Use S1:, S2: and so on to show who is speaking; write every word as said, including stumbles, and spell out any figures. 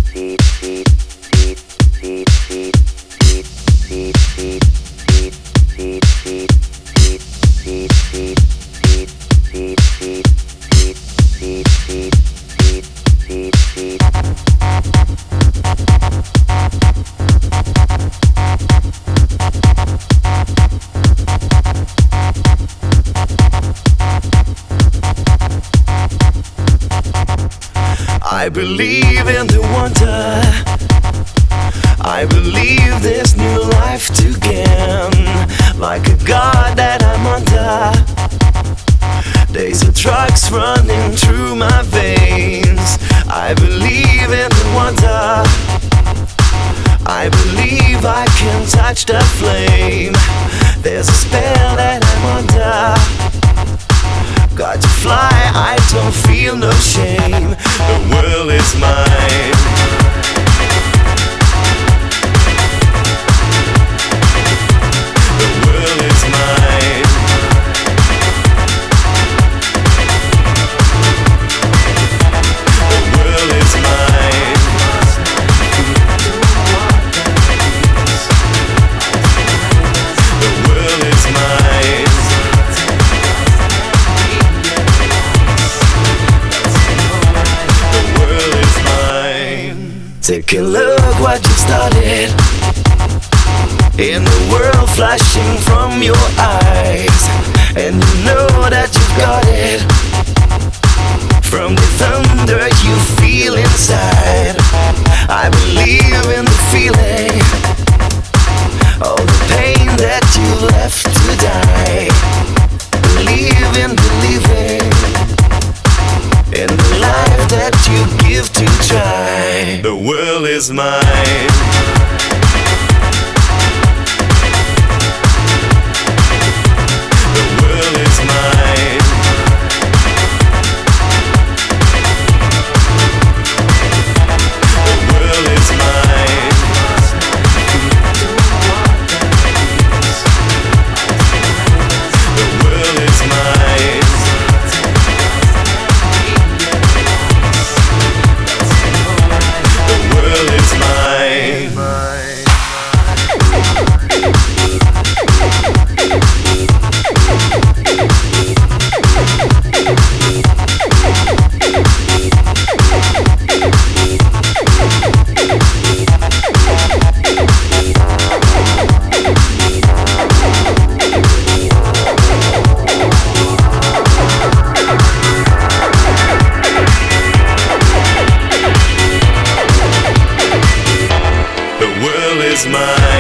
S1: I believe in the wonder. I believe there's new life to gain. Like a god that I'm under. Days of drugs running through my veins. I believe in the wonder. I believe I can touch the flame. There's a spell that I'm under. Got to fly, I don't feel no shame. The world is mine. The world is mine. The world is mine. The world is mine. Take a look what you started. In the world flashing from your eyes. And you know that you've got it. From the thunder you feel inside. I believe in the feeling. All the pain that you left to die. Believe in believing in the life that you give to try. The world is mine. The world is mine. The world is mine. The world is mine. The world is mine. The world is mine.